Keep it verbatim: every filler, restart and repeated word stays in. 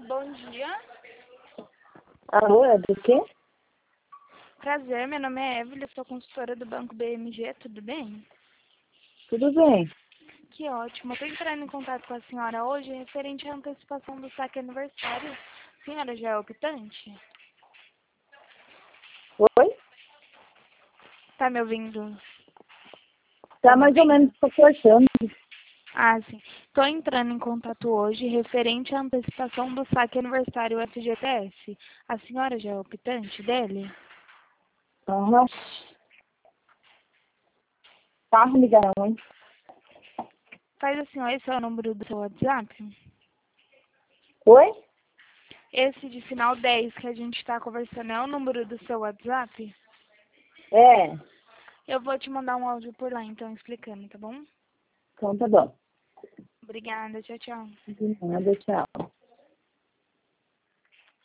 Bom dia. Alô, é do quê? Prazer, meu nome é Evelyn, sou consultora do Banco B M G, tudo bem? Tudo bem. Que ótimo. Estou entrando em contato com a senhora hoje referente à antecipação do saque aniversário. A senhora já é optante? Oi? Tá me ouvindo? Tá me mais ou ouvindo? menos cortando. Ah, sim. Estou entrando em contato hoje referente à antecipação do saque aniversário F G T S. A senhora já é optante dele? Aham. Carro ligaram, hein? Faz assim, ó, esse é o número do seu WhatsApp? Oi? Esse de final dez que a gente está conversando é o número do seu WhatsApp? É. Eu vou te mandar um áudio por lá, então, explicando, tá bom? Então tá bom. Obrigada, tchau, tchau. De nada, tchau.